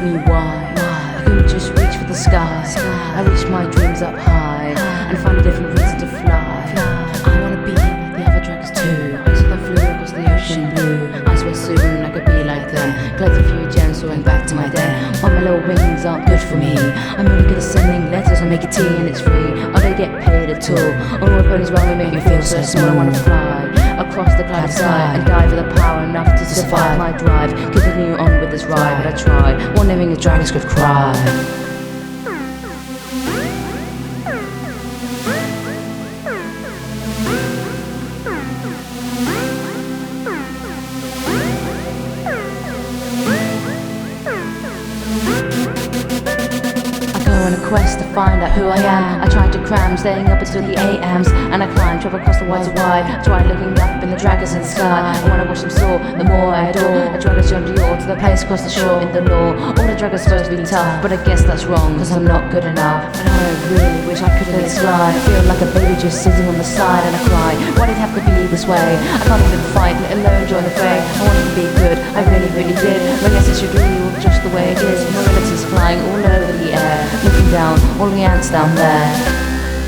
me why I couldn't just reach for the sky. I reached my dreams up high and find a different reason to fly. I wanna be like the other dragons too, so I flew across the ocean blue. I swear soon I could be like them, collect a few gems so I went back to my den. But my little wings aren't good for me. I'm only good at sending letters, I make a tea and it's free. I don't get paid at all. All my ponies round me make me feel so small. I wanna fly across the cloud sky and die for the power enough to survive my drive. Continue on with this ride, but I try. One living a dragons could cry. On a quest to find out who I am. I tried to cram, staying up until the AMs, and I climbed, travel across the world's wide. Tried looking up in the dragons in the sky, and when I watched them soar, the more I adore. I tried to jump the to the place across the shore in the law. All the dragons supposed to be tough, but I guess that's wrong, cause I'm not good enough. And I really wish I could let it slide. I feel like a baby just sitting on the side, and I cry, why did it have to be this way? I can't even fight, let alone join the fray. I wanted to be good, I really did, but I guess it should be all just the way it is. My relatives flying all over the air, looking down, all the ants down there.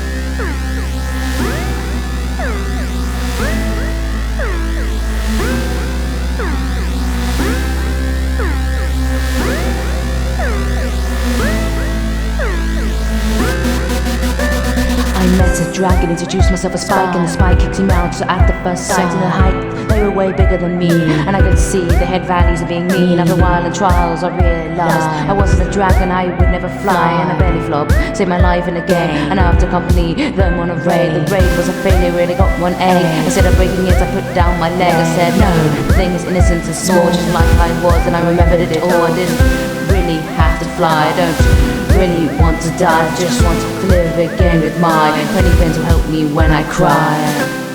I met a dragon, introduced myself as Spike, and the spike kicked him out. So at the first sight, in the height, they were way bigger than me, and I could see the head valleys of being mean. After a while in trials, I realized I wasn't a dragon, I would never fly, and I barely flop, saved my life in a game. And after company them on a raid, the raid was a failure, really got one egg. Instead of breaking it, I put down my leg. I said no, the thing is innocent and small, just like I was, and I remembered it all. I didn't really have to fly, I don't really want to die, I just want to live again with my 20 pence will help me when I cry.